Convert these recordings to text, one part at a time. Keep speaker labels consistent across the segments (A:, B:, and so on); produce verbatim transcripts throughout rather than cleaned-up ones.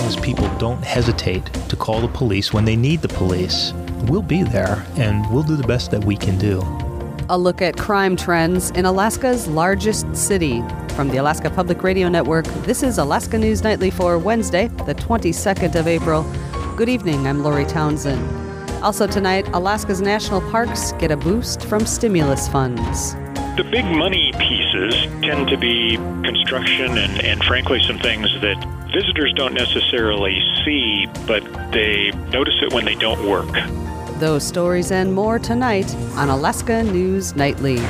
A: as people don't hesitate to call the police when they need the police, we'll be there and we'll do the best that we can do.
B: A look at crime trends in Alaska's largest city. From the Alaska Public Radio Network, this is Alaska News Nightly for Wednesday, the twenty-second of April. Good evening, I'm Lori Townsend. Also tonight, Alaska's national parks get a boost from stimulus funds.
C: The big money pieces tend to be construction and, and frankly some things that visitors don't necessarily see, but they notice it when they don't work.
B: Those stories and more tonight on Alaska News Nightly.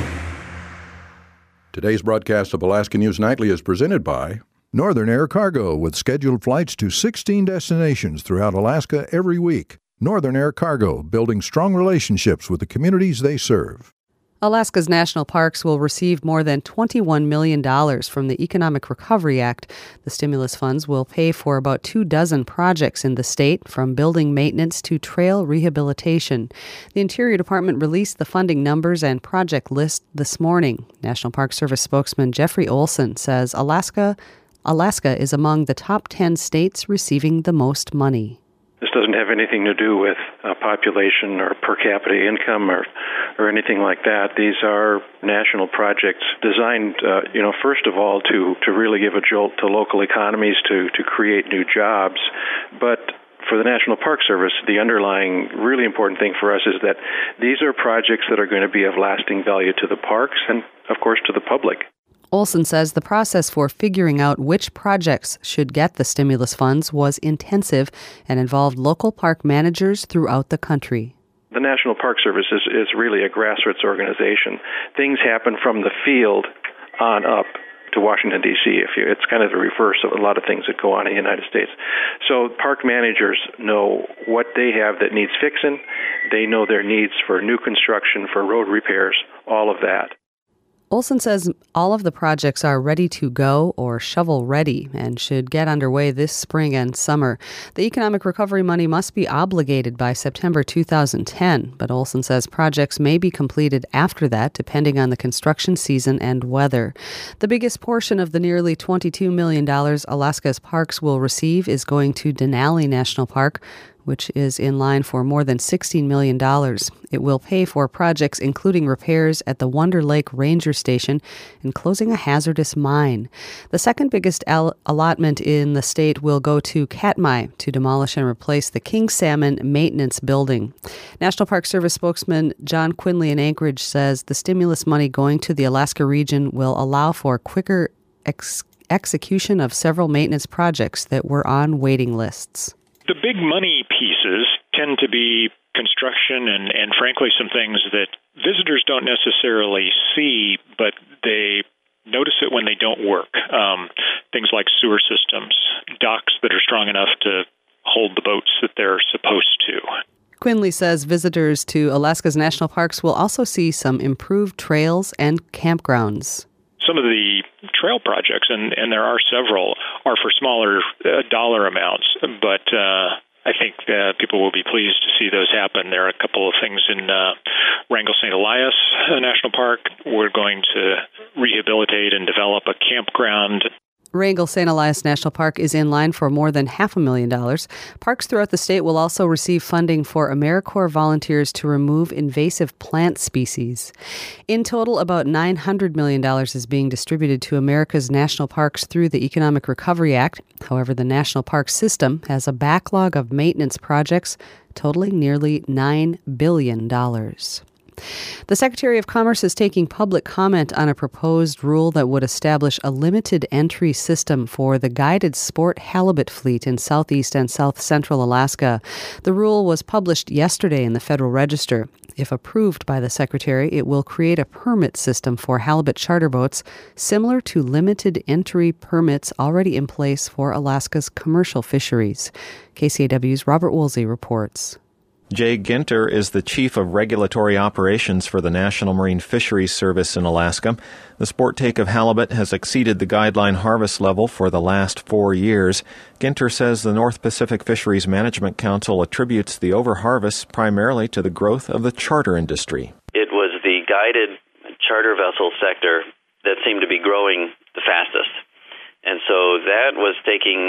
D: Today's broadcast of Alaska News Nightly is presented by Northern Air Cargo, with scheduled flights to sixteen destinations throughout Alaska every week. Northern Air Cargo, building strong relationships with the communities they serve.
B: Alaska's national parks will receive more than twenty-one million dollars from the Economic Recovery Act. The stimulus funds will pay for about two dozen projects in the state, from building maintenance to trail rehabilitation. The Interior Department released the funding numbers and project list this morning. National Park Service spokesman Jeffrey Olson says Alaska, Alaska is among the top ten states receiving the most money.
E: This doesn't have anything to do with uh, population or per capita income or, or anything like that. These are national projects designed, uh, you know, first of all, to, to really give a jolt to local economies, to, to create new jobs. But for the National Park Service, the underlying really important thing for us is that these are projects that are going to be of lasting value to the parks and, of course, to the public.
B: Olson says the process for figuring out which projects should get the stimulus funds was intensive and involved local park managers throughout the country.
E: The National Park Service is, is really a grassroots organization. Things happen from the field on up to Washington, D C If you, it's kind of the reverse of a lot of things that go on in the United States. So park managers know what they have that needs fixing. They know their needs for new construction, for road repairs, all of that.
B: Olson says all of the projects are ready to go or shovel ready and should get underway this spring and summer. The economic recovery money must be obligated by September two thousand ten, but Olson says projects may be completed after that, depending on the construction season and weather. The biggest portion of the nearly twenty-two million dollars Alaska's parks will receive is going to Denali National Park, which is in line for more than sixteen million dollars. It will pay for projects including repairs at the Wonder Lake Ranger Station and closing a hazardous mine. The second biggest al- allotment in the state will go to Katmai to demolish and replace the King Salmon Maintenance Building. National Park Service spokesman John Quinley in Anchorage says the stimulus money going to the Alaska region will allow for quicker ex- execution of several maintenance projects that were on waiting lists.
C: The big money pieces tend to be construction and, and frankly some things that visitors don't necessarily see, but they notice it when they don't work. Um, things like sewer systems, docks that are strong enough to hold the boats that they're supposed to.
B: Quinley says visitors to Alaska's national parks will also see some improved trails and campgrounds.
C: Some of the trail projects, and, and there are several, are for smaller uh, dollar amounts, but uh, I think uh, people will be pleased to see those happen. There are a couple of things in uh, Wrangell Saint Elias National Park. We're going to rehabilitate and develop a campground.
B: Wrangell Saint Elias National Park is in line for more than half a million dollars. Parks throughout the state will also receive funding for AmeriCorps volunteers to remove invasive plant species. In total, about nine hundred million dollars is being distributed to America's national parks through the Economic Recovery Act. However, the national park system has a backlog of maintenance projects totaling nearly nine billion dollars. The Secretary of Commerce is taking public comment on a proposed rule that would establish a limited entry system for the guided sport halibut fleet in southeast and south central Alaska. The rule was published yesterday in the Federal Register. If approved by the Secretary, it will create a permit system for halibut charter boats similar to limited entry permits already in place for Alaska's commercial fisheries. K C A W's Robert Woolsey reports.
F: Jay Ginter is the Chief of Regulatory Operations for the National Marine Fisheries Service in Alaska. The sport take of halibut has exceeded the guideline harvest level for the last four years. Ginter says the North Pacific Fisheries Management Council attributes the overharvest primarily to the growth of the charter industry.
G: It was the guided charter vessel sector that seemed to be growing the fastest. And so that was taking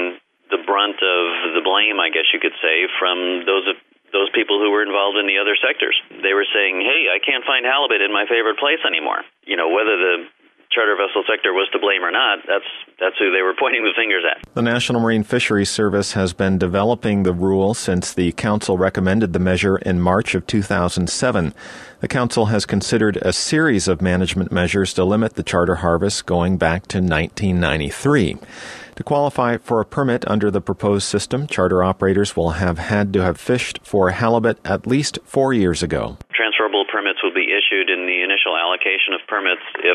G: the brunt of the blame, I guess you could say, from those those people who were involved in the other sectors. They were saying, hey, I can't find halibut in my favorite place anymore. You know, whether the charter vessel sector was to blame or not, that's that's who they were pointing the fingers at.
F: The National Marine Fisheries Service has been developing the rule since the Council recommended the measure in March of two thousand seven. The Council has considered a series of management measures to limit the charter harvest going back to nineteen ninety-three. To qualify for a permit under the proposed system, charter operators will have had to have fished for halibut at least four years ago.
G: Transferable permits will be issued in the initial allocation of permits if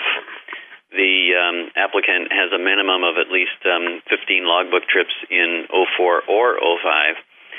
G: the um, applicant has a minimum of at least um, fifteen logbook trips in oh four or oh five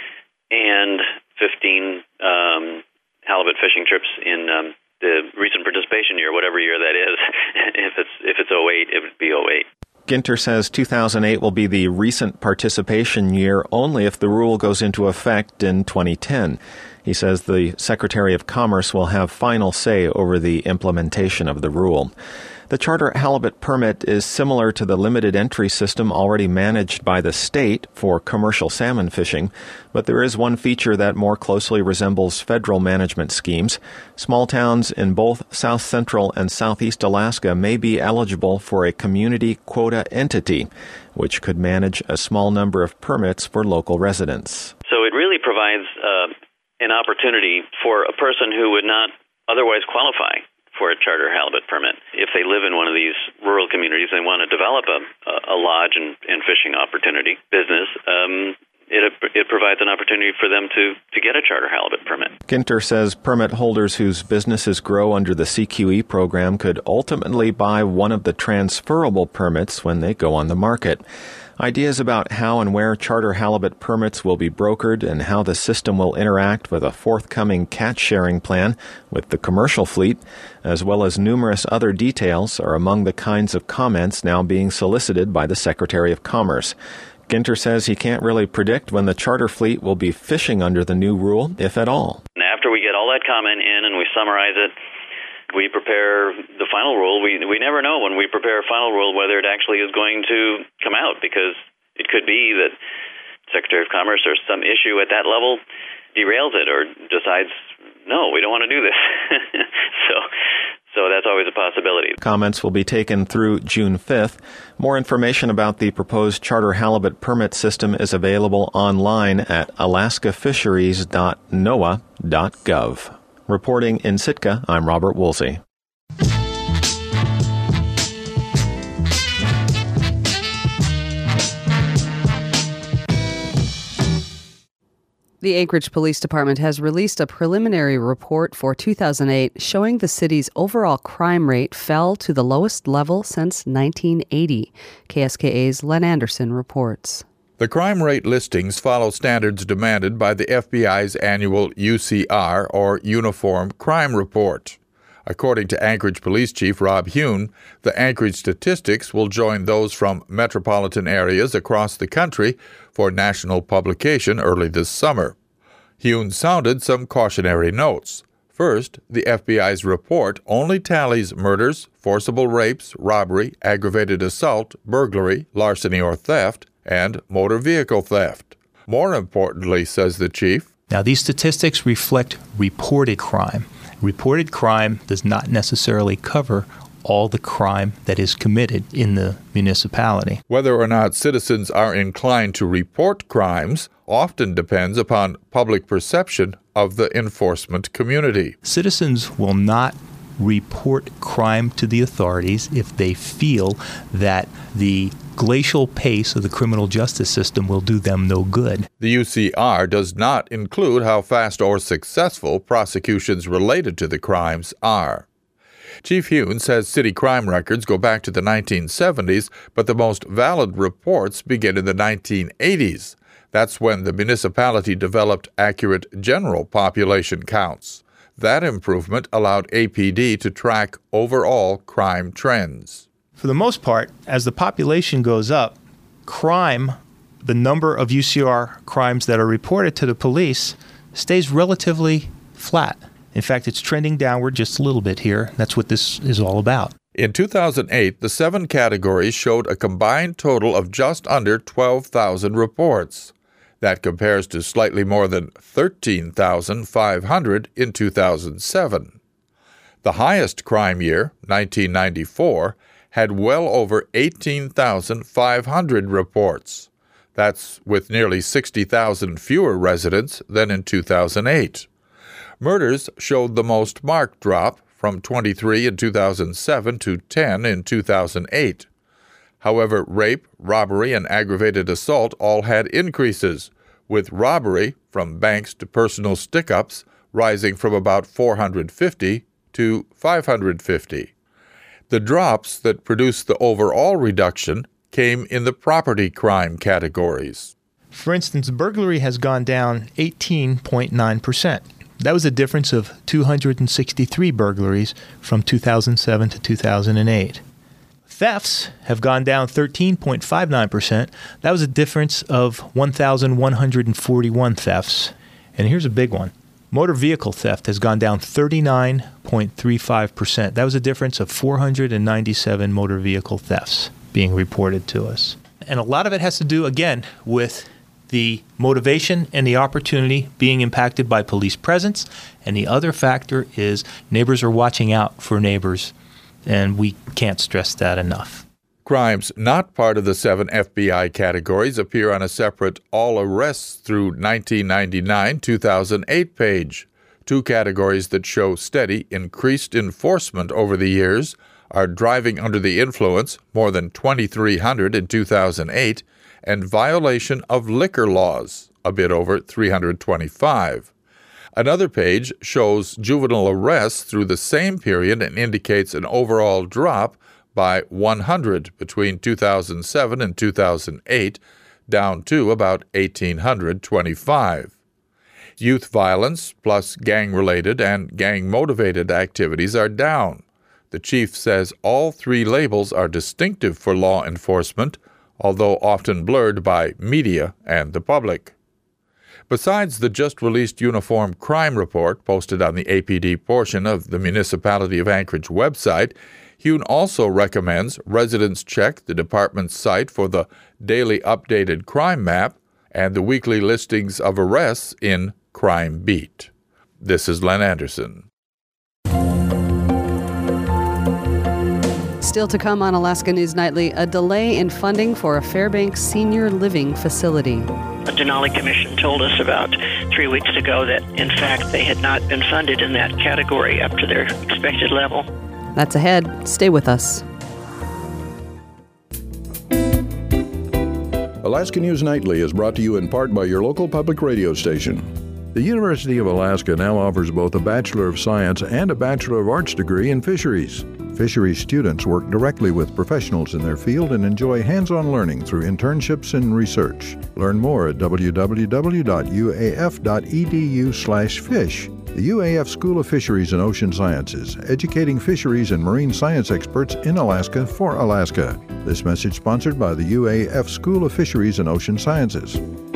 G: and fifteen um, halibut fishing trips in um, the recent participation year, whatever year that is. if it's if it's oh eight, it would be oh eight.
F: Ginter says two thousand eight will be the recent participation year only if the rule goes into effect in twenty ten. He says the Secretary of Commerce will have final say over the implementation of the rule. The charter halibut permit is similar to the limited entry system already managed by the state for commercial salmon fishing, but there is one feature that more closely resembles federal management schemes. Small towns in both South Central and Southeast Alaska may be eligible for a community quota entity, which could manage a small number of permits for local residents.
G: So it really provides uh, an opportunity for a person who would not otherwise qualify for a charter halibut permit. If they live in one of these rural communities and want to develop a, a lodge and, and fishing opportunity business, um, it, it provides an opportunity for them to, to get a charter halibut permit.
F: Ginter says permit holders whose businesses grow under the C Q E program could ultimately buy one of the transferable permits when they go on the market. Ideas about how and where charter halibut permits will be brokered and how the system will interact with a forthcoming catch-sharing plan with the commercial fleet, as well as numerous other details, are among the kinds of comments now being solicited by the Secretary of Commerce. Ginter says he can't really predict when the charter fleet will be fishing under the new rule, if at all.
G: And after we get all that comment in and we summarize it, we prepare the final rule. We we never know when we prepare a final rule whether it actually is going to come out, because it could be that Secretary of Commerce or some issue at that level derails it or decides, no, we don't want to do this. so so that's always a possibility.
F: Comments will be taken through June fifth. More information about the proposed charter halibut permit system is available online at alaska fisheries dot N O A A dot gov. Reporting in Sitka, I'm Robert Woolsey.
B: The Anchorage Police Department has released a preliminary report for two thousand eight showing the city's overall crime rate fell to the lowest level since nineteen eighty. K S K A's Len Anderson reports.
D: The crime rate listings follow standards demanded by the F B I's annual U C R, or Uniform Crime Report. According to Anchorage Police Chief Rob Hune, the Anchorage statistics will join those from metropolitan areas across the country for national publication early this summer. Hune sounded some cautionary notes. First, the F B I's report only tallies murders, forcible rapes, robbery, aggravated assault, burglary, larceny or theft, and motor vehicle theft. More importantly, says the chief,
A: now these statistics reflect reported crime. Reported crime does not necessarily cover all the crime that is committed in the municipality.
D: Whether or not citizens are inclined to report crimes often depends upon public perception of the enforcement community.
A: Citizens will not report crime to the authorities if they feel that the glacial pace of the criminal justice system will do them no good.
D: The U C R does not include how fast or successful prosecutions related to the crimes are. Chief Hune says city crime records go back to the nineteen seventies, but the most valid reports begin in the nineteen eighties. That's when the municipality developed accurate general population counts. That improvement allowed A P D to track overall crime trends.
A: For the most part, as the population goes up, crime, the number of U C R crimes that are reported to the police, stays relatively flat. In fact, it's trending downward just a little bit here. That's what this is all about.
H: In two thousand eight, the seven categories showed a combined total of just under twelve thousand reports. That compares to slightly more than thirteen thousand five hundred in two thousand seven. The highest crime year, nineteen ninety-four, had well over eighteen thousand five hundred reports. That's with nearly sixty thousand fewer residents than in two thousand eight. Murders showed the most marked drop, from twenty-three in two thousand seven to ten in two thousand eight. However, rape, robbery, and aggravated assault all had increases, with robbery, from banks to personal stick-ups, rising from about four hundred fifty to five hundred fifty. The drops that produced the overall reduction came in the property crime categories.
A: For instance, burglary has gone down eighteen point nine percent. That was a difference of two hundred sixty-three burglaries from two thousand seven to two thousand eight. Thefts have gone down thirteen point five nine percent. That was a difference of one thousand one hundred forty-one thefts. And here's a big one. Motor vehicle theft has gone down thirty-nine point three five percent. That was a difference of four hundred ninety-seven motor vehicle thefts being reported to us. And a lot of it has to do, again, with the motivation and the opportunity being impacted by police presence. And the other factor is neighbors are watching out for neighbors. And we can't stress that enough.
H: Crimes not part of the seven F B I categories appear on a separate All Arrests through nineteen ninety-nine to two thousand eight page. Two categories that show steady, increased enforcement over the years are driving under the influence, more than twenty-three hundred in two thousand eight, and violation of liquor laws, a bit over three hundred twenty-five. Another page shows juvenile arrests through the same period and indicates an overall drop by one hundred between two thousand seven and two thousand eight, down to about one thousand eight hundred twenty-five. Youth violence, plus gang-related and gang-motivated activities, are down. The chief says all three labels are distinctive for law enforcement, although often blurred by media and the public. Besides the just-released Uniform Crime Report posted on the A P D portion of the Municipality of Anchorage website, Hune also recommends residents check the department's site for the daily updated crime map and the weekly listings of arrests in Crime Beat. This is Len Anderson.
B: Still to come on Alaska News Nightly, a delay in funding for a Fairbanks senior living facility.
I: The Denali Commission told us about three weeks ago that, in fact, they had not been funded in that category up to their expected level.
B: That's ahead. Stay with us.
D: Alaska News Nightly is brought to you in part by your local public radio station. The University of Alaska now offers both a Bachelor of Science and a Bachelor of Arts degree in fisheries. Fisheries students work directly with professionals in their field and enjoy hands-on learning through internships and research. Learn more at w w w dot u a f dot e d u slash fish. The U A F School of Fisheries and Ocean Sciences, educating fisheries and marine science experts in Alaska for Alaska. This message sponsored by the U A F School of Fisheries and Ocean Sciences.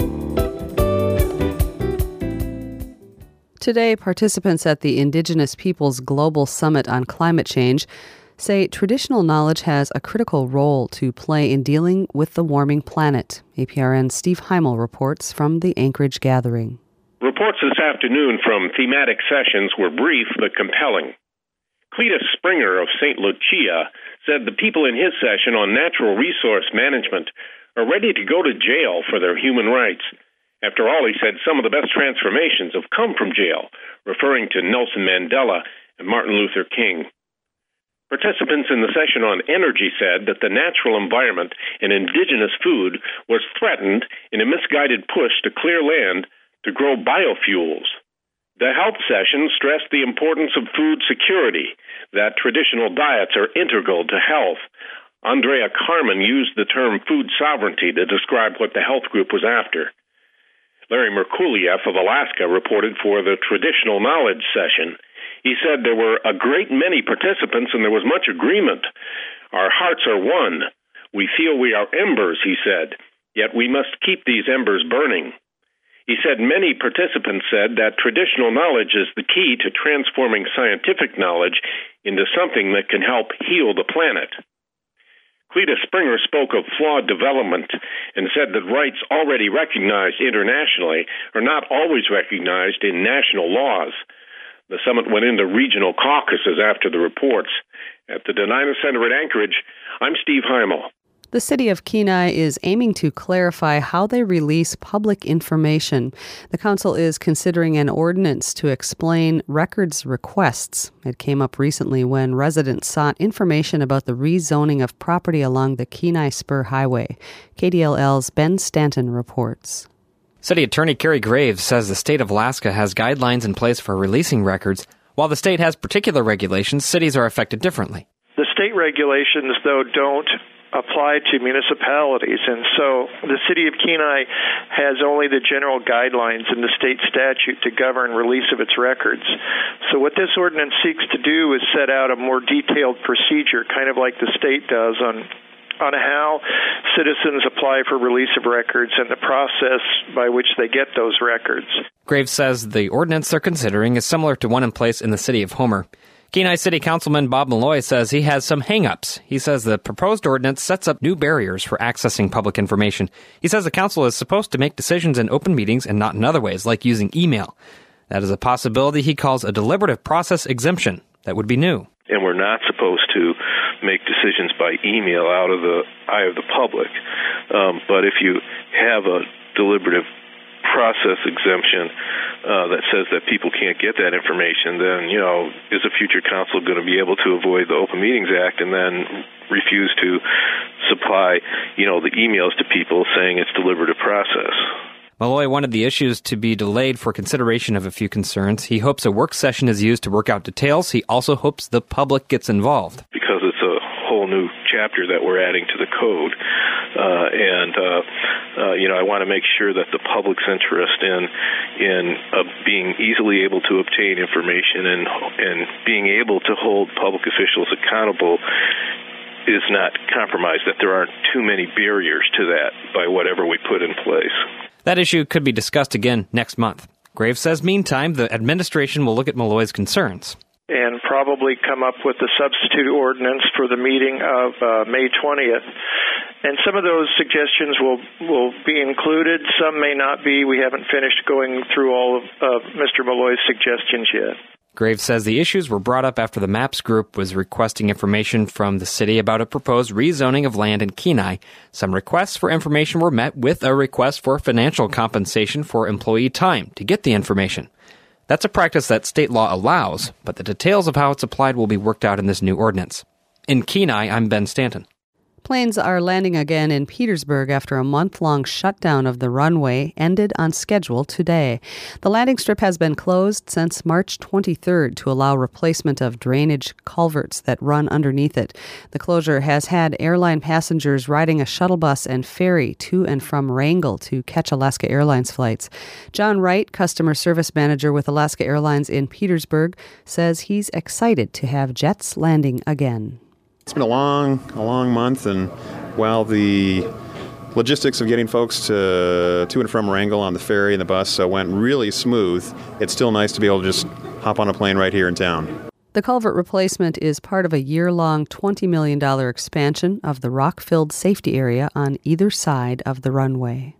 B: Today, participants at the Indigenous Peoples Global Summit on Climate Change say traditional knowledge has a critical role to play in dealing with the warming planet. A P R N's Steve Heimel reports from the Anchorage gathering.
J: Reports this afternoon from thematic sessions were brief but compelling. Cletus Springer of Saint Lucia said the people in his session on natural resource management are ready to go to jail for their human rights. After all, he said some of the best transformations have come from jail, referring to Nelson Mandela and Martin Luther King. Participants in the session on energy said that the natural environment and indigenous food was threatened in a misguided push to clear land to grow biofuels. The health session stressed the importance of food security, that traditional diets are integral to health. Andrea Carmen used the term food sovereignty to describe what the health group was after. Larry Merkuliev of Alaska reported for the traditional knowledge session. He said there were a great many participants and there was much agreement. Our hearts are one. We feel we are embers, he said, yet we must keep these embers burning. He said many participants said that traditional knowledge is the key to transforming scientific knowledge into something that can help heal the planet. Cleta Springer spoke of flawed development and said that rights already recognized internationally are not always recognized in national laws. The summit went into regional caucuses after the reports. At the Denina Center at Anchorage, I'm Steve Heimel.
B: The city of Kenai is aiming to clarify how they release public information. The council is considering an ordinance to explain records requests. It came up recently when residents sought information about the rezoning of property along the Kenai Spur Highway. K D L L's Ben Stanton reports.
K: City Attorney Carrie Graves says the state of Alaska has guidelines in place for releasing records. While the state has particular regulations, cities are affected differently.
L: The state regulations, though, don't apply to municipalities, and so the city of Kenai has only the general guidelines in the state statute to govern release of its records. So what this ordinance seeks to do is set out a more detailed procedure, kind of like the state does, on on how citizens apply for release of records and the process by which they get those records.
K: Graves says the ordinance they're considering is similar to one in place in the city of Homer. Kenai City Councilman Bob Malloy says he has some hang-ups. He says the proposed ordinance sets up new barriers for accessing public information. He says the council is supposed to make decisions in open meetings and not in other ways, like using email. That is a possibility he calls a deliberative process exemption. That would be new.
M: And we're not supposed to make decisions by email out of the eye of the public. Um, but if you have a deliberative process exemption uh, that says that people can't get that information, then, you know, is a future council going to be able to avoid the Open Meetings Act and then refuse to supply, you know, the emails to people saying it's deliberative process?
K: Malloy wanted the issues to be delayed for consideration of a few concerns. He hopes a work session is used to work out details. He also hopes the public gets involved.
M: Because it's a whole new chapter that we're adding to the code. Uh, and, uh, uh, you know, I want to make sure that the public's interest in in uh, being easily able to obtain information and and being able to hold public officials accountable is not compromised, that there aren't too many barriers to that by whatever we put in place.
K: That issue could be discussed again next month. Graves says, meantime, the administration will look at Malloy's concerns
L: and probably come up with a substitute ordinance for the meeting of uh, May twentieth. And some of those suggestions will will be included. Some may not be. We haven't finished going through all of uh, Mister Malloy's suggestions yet.
K: Graves says the issues were brought up after the MAPS group was requesting information from the city about a proposed rezoning of land in Kenai. Some requests for information were met with a request for financial compensation for employee time to get the information. That's a practice that state law allows, but the details of how it's applied will be worked out in this new ordinance. In Kenai, I'm Ben Stanton.
B: Planes are landing again in Petersburg after a month-long shutdown of the runway ended on schedule today. The landing strip has been closed since March twenty-third to allow replacement of drainage culverts that run underneath it. The closure has had airline passengers riding a shuttle bus and ferry to and from Wrangell to catch Alaska Airlines flights. John Wright, customer service manager with Alaska Airlines in Petersburg, says he's excited to have jets landing again.
N: It's been a long, a long month, and while the logistics of getting folks to to and from Wrangell on the ferry and the bus uh, went really smooth, it's still nice to be able to just hop on a plane right here in town.
B: The culvert replacement is part of a year-long twenty million dollars expansion of the rock-filled safety area on either side of the runway.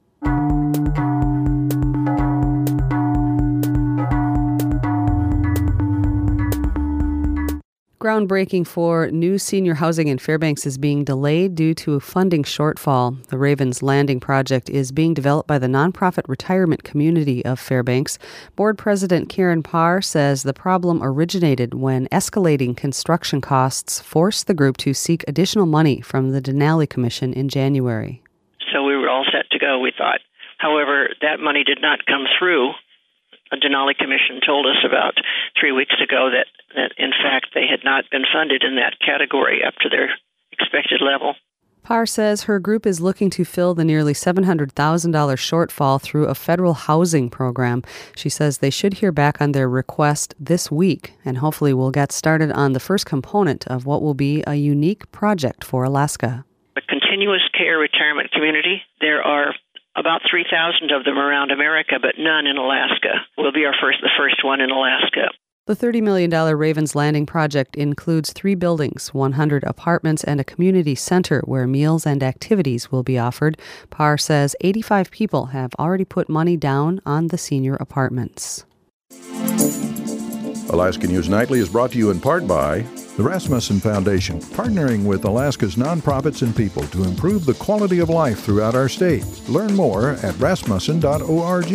B: Groundbreaking for new senior housing in Fairbanks is being delayed due to a funding shortfall. The Ravens Landing project is being developed by the nonprofit retirement community of Fairbanks. Board President Karen Parr says the problem originated when escalating construction costs forced the group to seek additional money from the Denali Commission in January.
I: So we were all set to go, we thought. However, that money did not come through. A Denali Commission told us about three weeks ago that, that, in fact, they had not been funded in that category up to their expected level.
B: Parr says her group is looking to fill the nearly seven hundred thousand dollars shortfall through a federal housing program. She says they should hear back on their request this week, and hopefully will get started on the first component of what will be a unique project for Alaska.
I: A continuous care retirement community. There are about three thousand of them around America, but none in Alaska. We'll be our first, the first one in Alaska.
B: The thirty million dollars Ravens Landing project includes three buildings, one hundred apartments, and a community center where meals and activities will be offered. P A R says eighty-five people have already put money down on the senior apartments.
D: Alaska News Nightly is brought to you in part by the Rasmussen Foundation, partnering with Alaska's nonprofits and people to improve the quality of life throughout our state. Learn more at rasmussen dot org.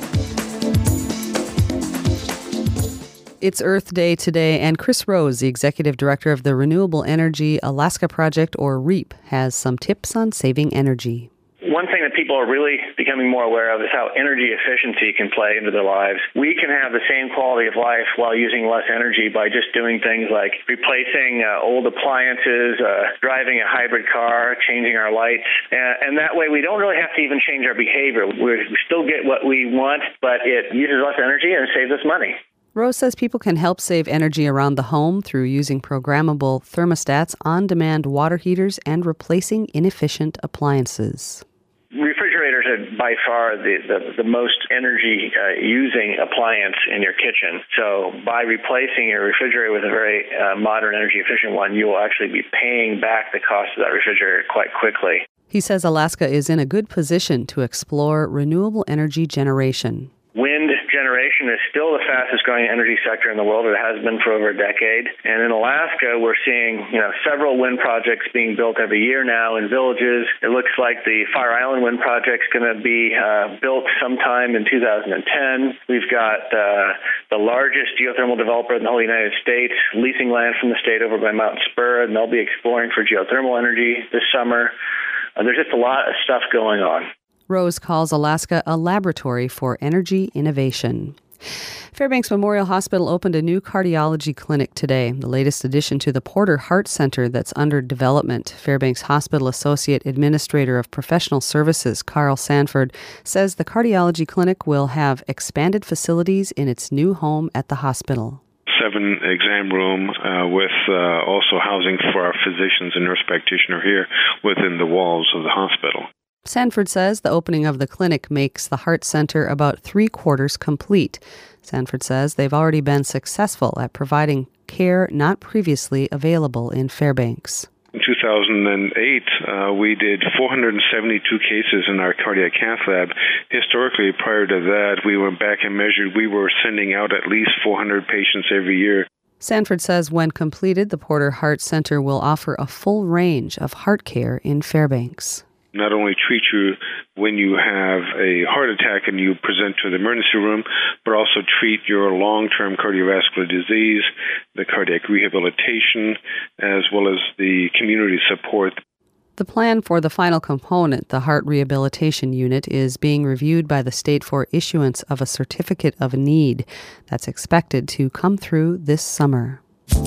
B: It's Earth Day today, and Chris Rose, the executive director of the Renewable Energy Alaska Project, or REAP, has some tips on saving energy.
O: One thing that people are really becoming more aware of is how energy efficiency can play into their lives. We can have the same quality of life while using less energy by just doing things like replacing uh, old appliances, uh, driving a hybrid car, changing our lights. And, and that way we don't really have to even change our behavior. We're, we still get what we want, but it uses less energy and saves us money.
B: Rose says people can help save energy around the home through using programmable thermostats, on-demand water heaters, and replacing inefficient appliances.
O: Refrigerators are by far the, the, the most energy-using uh, appliance in your kitchen. So by replacing your refrigerator with a very uh, modern, energy-efficient one, you will actually be paying back the cost of that refrigerator quite quickly.
B: He says Alaska is in a good position to explore renewable energy generation.
O: Wind generation is still the fastest growing energy sector in the world. It has been for over a decade. And in Alaska, we're seeing, you know, several wind projects being built every year now in villages. It looks like the Fire Island wind project's going to be uh, built sometime in two thousand ten. We've got uh, the largest geothermal developer in the whole United States leasing land from the state over by Mount Spur, and they'll be exploring for geothermal energy this summer. Uh, there's just a lot of stuff going on.
B: Rose calls Alaska a laboratory for energy innovation. Fairbanks Memorial Hospital opened a new cardiology clinic today, the latest addition to the Porter Heart Center that's under development. Fairbanks Hospital Associate Administrator of Professional Services, Carl Sanford, says the cardiology clinic will have expanded facilities in its new home at the hospital.
P: Seven exam room uh, with uh, also housing for our physicians and nurse practitioner here within the walls of the hospital.
B: Sanford says the opening of the clinic makes the Heart Center about three-quarters complete. Sanford says they've already been successful at providing care not previously available in Fairbanks.
P: In two thousand eight, uh, we did four hundred seventy-two cases in our cardiac cath lab. Historically, prior to that, we went back and measured. We were sending out at least four hundred patients every year.
B: Sanford says when completed, the Porter Heart Center will offer a full range of heart care in Fairbanks.
P: Not only treat you when you have a heart attack and you present to the emergency room, but also treat your long-term cardiovascular disease, the cardiac rehabilitation, as well as the community support.
B: The plan for the final component, the heart rehabilitation unit, is being reviewed by the state for issuance of a certificate of need that's expected to come through this summer.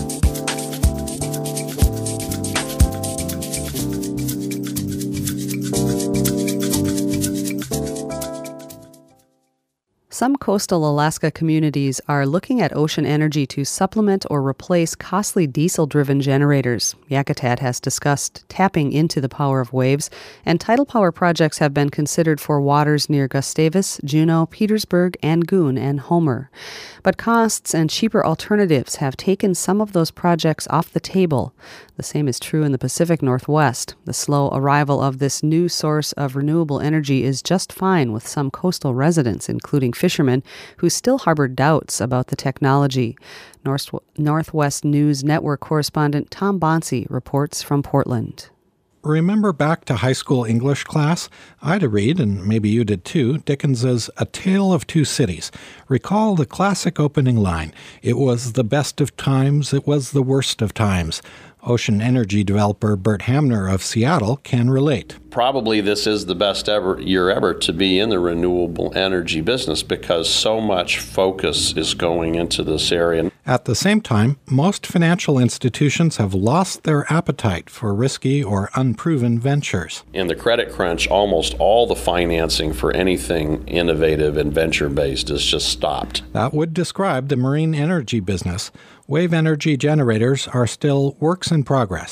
B: Some coastal Alaska communities are looking at ocean energy to supplement or replace costly diesel-driven generators. Yakutat has discussed tapping into the power of waves, and tidal power projects have been considered for waters near Gustavus, Juneau, Petersburg, Angoon, and Homer. But costs and cheaper alternatives have taken some of those projects off the table. The same is true in the Pacific Northwest. The slow arrival of this new source of renewable energy is just fine with some coastal residents, including fishermen, who still harbor doubts about the technology. North- Northwest News Network correspondent Tom Bonsi reports from Portland.
Q: Remember back to high school English class? Ida read, and maybe you did too, Dickens's A Tale of Two Cities. Recall the classic opening line, "It was the best of times, it was the worst of times." Ocean energy developer Bert Hamner of Seattle can relate.
R: Probably this is the best ever year ever to be in the renewable energy business because so much focus is going into this area.
Q: At the same time, most financial institutions have lost their appetite for risky or unproven ventures.
R: In the credit crunch, almost all the financing for anything innovative and venture-based is just stopped.
Q: That would describe the marine energy business. Wave energy generators are still works in progress.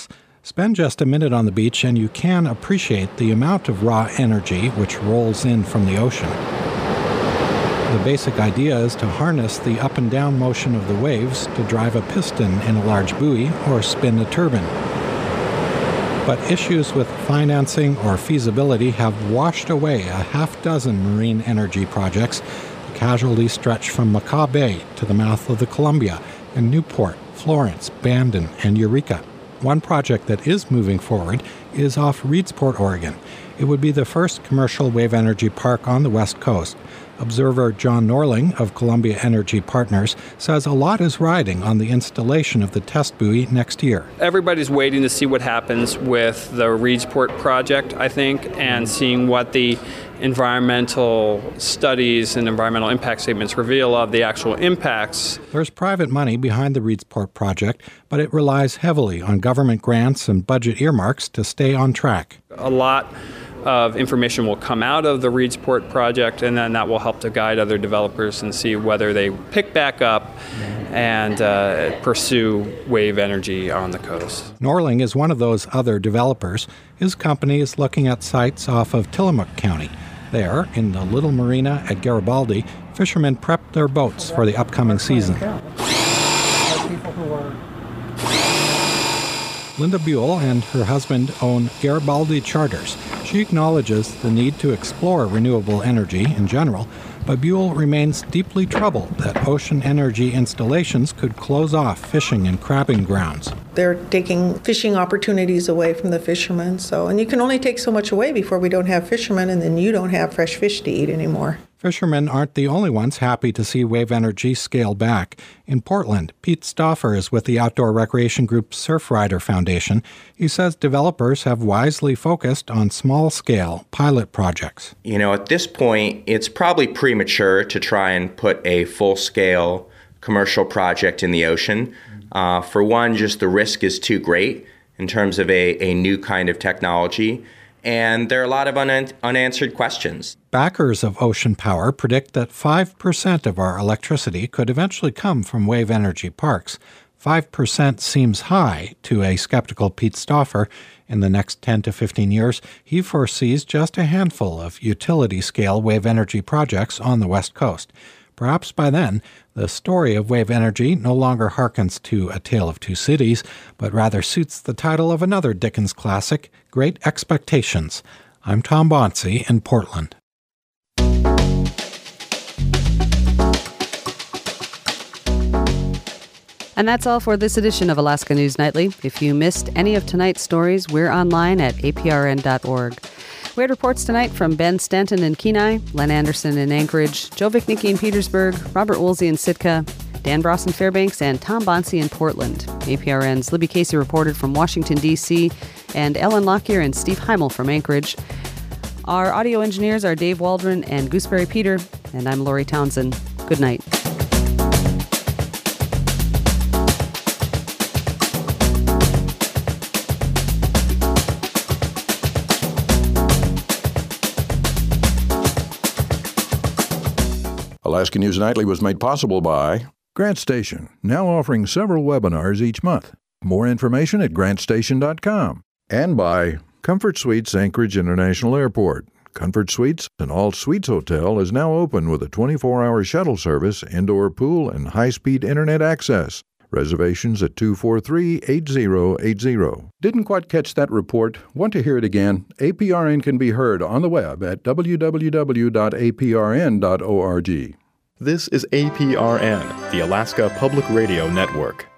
Q: Spend just a minute on the beach and you can appreciate the amount of raw energy which rolls in from the ocean. The basic idea is to harness the up and down motion of the waves to drive a piston in a large buoy or spin a turbine. But issues with financing or feasibility have washed away a half dozen marine energy projects. The casualties stretch from Macau Bay to the mouth of the Columbia and Newport, Florence, Bandon, and Eureka. One project that is moving forward is off Reedsport, Oregon. It would be the first commercial wave energy park on the West Coast. Observer John Norling of Columbia Energy Partners says a lot is riding on the installation of the test buoy next year.
K: Everybody's waiting to see what happens with the Reedsport project, I think, and seeing what the environmental studies and environmental impact statements reveal of the actual impacts.
Q: There's private money behind the Reedsport project, but it relies heavily on government grants and budget earmarks to stay on track.
K: A lot of information will come out of the Reedsport project, and then that will help to guide other developers and see whether they pick back up and uh, pursue wave energy on the coast.
Q: Norling is one of those other developers. His company is looking at sites off of Tillamook County. There, in the little marina at Garibaldi, fishermen prep their boats for the upcoming season. Linda Buell and her husband own Garibaldi Charters. She acknowledges the need to explore renewable energy in general, but Buell remains deeply troubled that ocean energy installations could close off fishing and crabbing grounds.
S: They're taking fishing opportunities away from the fishermen, so and you can only take so much away before we don't have fishermen, and then you don't have fresh fish to eat anymore.
Q: Fishermen aren't the only ones happy to see wave energy scale back. In Portland, Pete Stauffer is with the outdoor recreation group Surfrider Foundation. He says developers have wisely focused on small-scale pilot projects.
T: You know, at this point, it's probably premature to try and put a full-scale commercial project in the ocean. Uh, for one, just the risk is too great in terms of a, a new kind of technology. And there are a lot of un- unanswered questions.
Q: Backers of ocean power predict that five percent of our electricity could eventually come from wave energy parks. five percent seems high to a skeptical Pete Stauffer. In the next ten to fifteen years, he foresees just a handful of utility-scale wave energy projects on the West Coast. Perhaps by then, the story of wave energy no longer harkens to A Tale of Two Cities, but rather suits the title of another Dickens classic, Great Expectations. I'm Tom Bonsi in Portland.
B: And that's all for this edition of Alaska News Nightly. If you missed any of tonight's stories, we're online at A P R N dot org. We had reports tonight from Ben Stanton in Kenai, Len Anderson in Anchorage, Joe Vichnicki in Petersburg, Robert Woolsey in Sitka, Dan Bross in Fairbanks, and Tom Bonsi in Portland. A P R N's Libby Casey reported from Washington, D C, and Ellen Lockyer and Steve Heimel from Anchorage. Our audio engineers are Dave Waldron and Gooseberry Peter, and I'm Lori Townsend. Good night.
D: Alaska News Nightly was made possible by Grant Station, now offering several webinars each month. More information at grant station dot com. And by Comfort Suites Anchorage International Airport. Comfort Suites, an all-suites hotel, is now open with a twenty-four hour shuttle service, indoor pool, and high-speed internet access. Reservations at two four three, eight zero eight zero. Didn't quite catch that report? Want to hear it again? A P R N can be heard on the web at w w w dot a p r n dot org.
U: This is A P R N, the Alaska Public Radio Network.